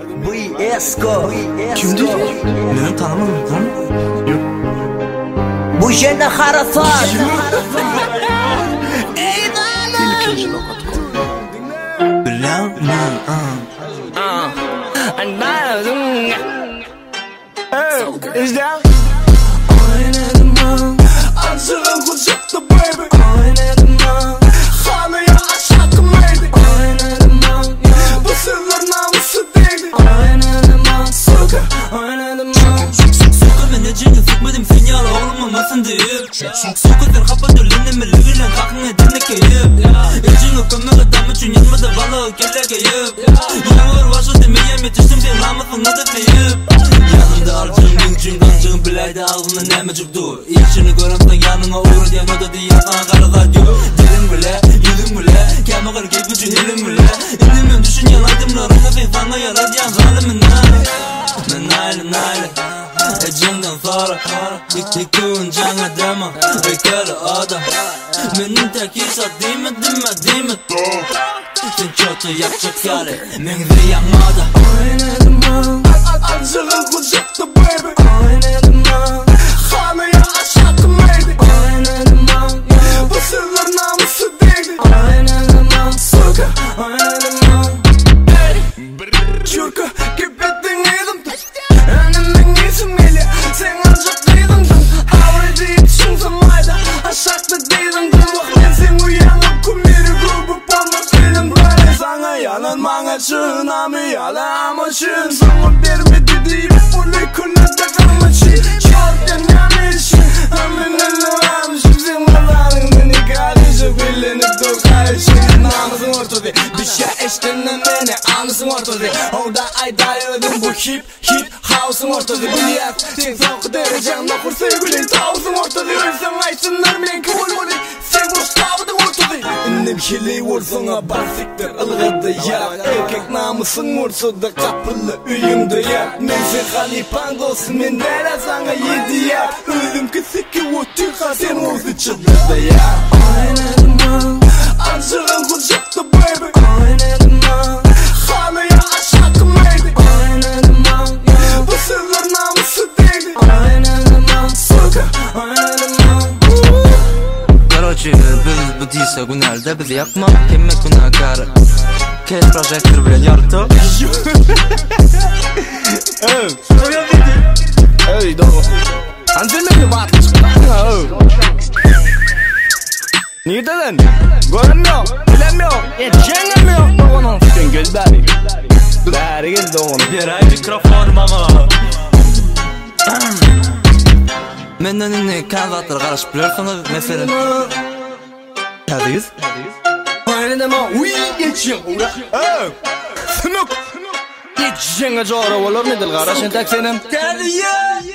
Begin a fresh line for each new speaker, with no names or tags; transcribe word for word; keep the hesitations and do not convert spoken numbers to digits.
Bu Esko.
Kimdi? Meni tanımadın lan? Yok.
Bu jene harafat.
İlkinci nokat koy. Bilen man. Ah. Anladım. Hey, is that? Oynadım lan. Acılı kucakta baby. Oynadım lan. Hanıya aşağı meydi. Oynadım lan. Bu sırlar namusu değildi. Oynadım lan. Soka. Oynadım lan. Soka beni cini sıkmadım sen yara olmamasın deyip. Soka sen kapadır lindemi livilen kalkın edinle keyip. Ecini kömmek adam için yanmadı balığı kelle keyip. Yağmur başı demeyem yetiştim sen namusunu da keyip. Yanımda arcım linkcim kancım bilayda ağzımda nemecik dur. İçini göremsen yanına uğur diyen o da diyen sana karalar yok. Dilim bile, yüzüm bile, keme kır gibi cühelim bile. İndimin düşünen aydımlarımda sen sana yarar diyen zalimin nane. Men aile naile Ecimden sonra İktikun cana dema Bekara adam Menin tek isat değil mi değil mi değil mi Sen kötü yapacak yare Mengzi yapmada Oynadım lan Acılı kucakta baby Oynadım lan Hanıya aşağı meydi Oynadım lan Bu sırlar namusu değildi Oynadım lan Soka Oynadım lan Çürka Kipettin edim Önümden isim geliyor Sen ancak değildin Avrı deyip şunsamaydı Aşakta değildin Bak ben sen uyanıp kumiri grubu olmak değilim Böyle sana yanılmana çığın Amı yalan için Sana vermedi deyip Ulu kunada kalmışım Çorken yamışım Amin Allah'ım Sen varlarından ikarıcı Bilinip dokayışım Namazın ortada Bir şey eştinden beni Anısın ortada Orada aydayıyordum bu hip hip House'un ortada Biliyat Sen soğuk derecemde kur sevgilin Tavuzun ortada Ölsem aysınlar men kabul olun Sen boş tavudun ortada İndim hili vursun basiktir ılgıdı ya Erkek namusun ortada kapılı üyümde ya Men sen halipan olsun men dere sana yedi ya Ölüm kısıkı otuka sen oldu çıldırdı ya Oynadım lan Acılı kucakta baby Oynadım lan Hanıya aşağı meydi Oynadım lan Bu sırlar namusu değildi Oynadım lan Soka Oynadım lan Короче, biz bu diyse günlerde bizi yakma Kemme günahkarı Kes projektör bilen yarıtı Evet Evet doğru Anzirmek mi batmış? Niye dedin? Görünmüyor, bilemiyor, yetişemiyor Doğunun sen gel bari Bari gel doğun Bir ay mikrofonum ama Menden inni kanvatları karışıp biliyorsanız mesela Hadiyiz Aynı deme uy geçeyim Eee Sınık Geçeceğine doğru olur nedir kardeşin tek senin Hadi ya